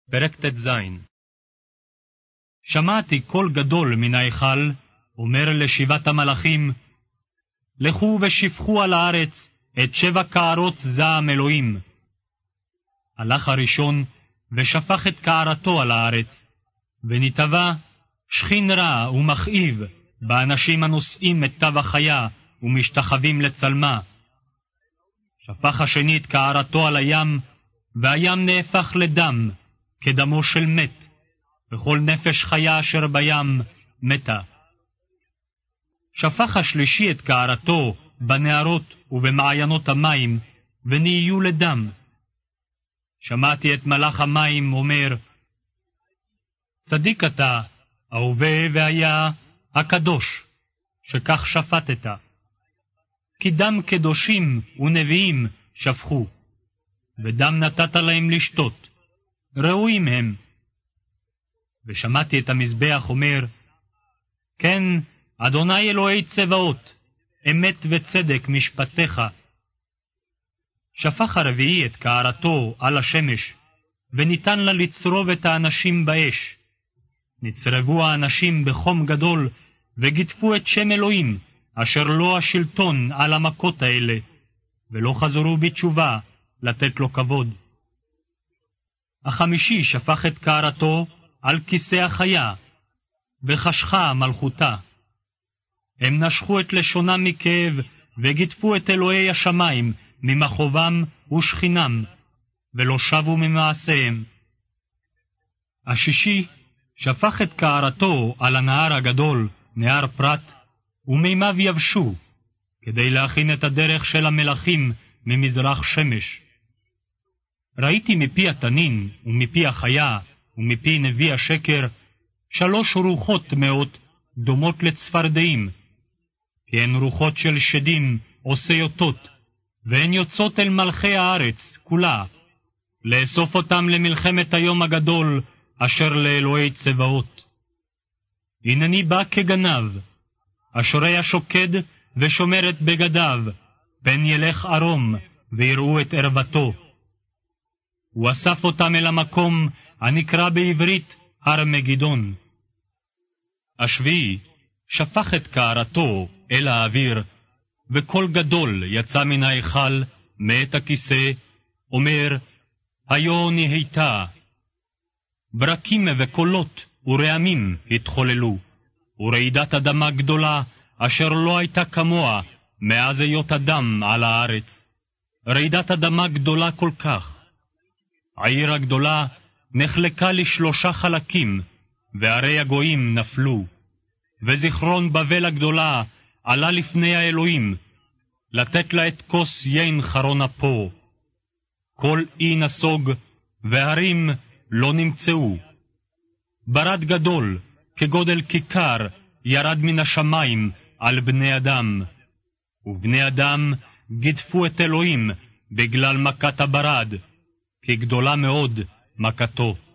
פרק ט"ז. שמעתי קול גדול מן ההיכל, אומר לשבעת המלאכים, לכו ושפכו על הארץ את 7 קערות זעם אלוהים. הלך הראשון ושפך את קערתו על הארץ, ונתבע שכין רע ומכאיב באנשים הנושאים את תו החיה ומשתחווים לצלמה. שפך השני את קערתו על הים, והים נהפך לדם, כדמו של מת, וכל נפש חיה אשר בים מתה. שפך השלישי את קערתו בנהרות ובמעיינות המים, ונהיו לדם. שמעתי את מלאך המים אומר, צדיק אתה, ההווה והיה הקדוש, שכך שפטת. כי דם קדושים ונביאים שפכו, ודם נתת להם לשתות, ראויים הם. ושמעתי את המזבח אומר, כן, אדוני אלוהי צבאות, אמת וצדק משפטיך. שפך הרביעי את קערתו על השמש, וניתן לה לצרוב את האנשים באש. נצרבו האנשים בחום גדול, וגיטפו את שם אלוהים, אשר לא השלטון על המכות האלה, ולא חזרו בתשובה לתת לו כבוד. החמישי שפך את קערתו על כיסא החיה, וחשכה מלכותה. הם נשכו את לשונם מכאב, וגיטפו את אלוהי השמיים ממחובם ושכינם, ולא שבו ממעשיהם. השישי שפך את קערתו על הנהר הגדול, נהר פרת, ומימיו יבשו, כדי להכין את הדרך של המלאכים ממזרח שמש. ראיתי מפי התנין, ומפי החיה, ומפי נביא השקר, 3 רוחות מאות דומות לצפרדעים, כי הן רוחות של שדים עושי אותות, והן יוצאות אל מלכי הארץ כולה, לאסוף אותם למלחמת היום הגדול, אשר לאלוהי צבאות. הנני בא כגנב, אשרי השוקד ושומר את בגדיו, פן ילך ערום ויראו את ערוותו. הוא אסף אותם אל המקום הנקרא בעברית הר מגידון. השביעי שפך את קערתו אל האוויר, וקול גדול יצא מן ההיכל מאת הכיסא, אומר, היו נהייתה. ברקים וקולות ורעמים התחוללו, ורעידת אדמה גדולה, אשר לא הייתה כמוה מאז היות אדם על הארץ. רעידת אדמה גדולה כל כך. העיר הגדולה נחלקה ל3 חלקים, וערי הגויים נפלו. וזיכרון בבל הגדולה עלה לפני האלוהים, לתת לה את כוס יין חרון אפו. כל אי נסוג, והרים לא נמצאו. ברד גדול, כגודל כיכר, ירד מן השמיים על בני אדם. ובני אדם גידפו את אלוהים בגלל מכת הברד, כי גדולה מאוד מכתו.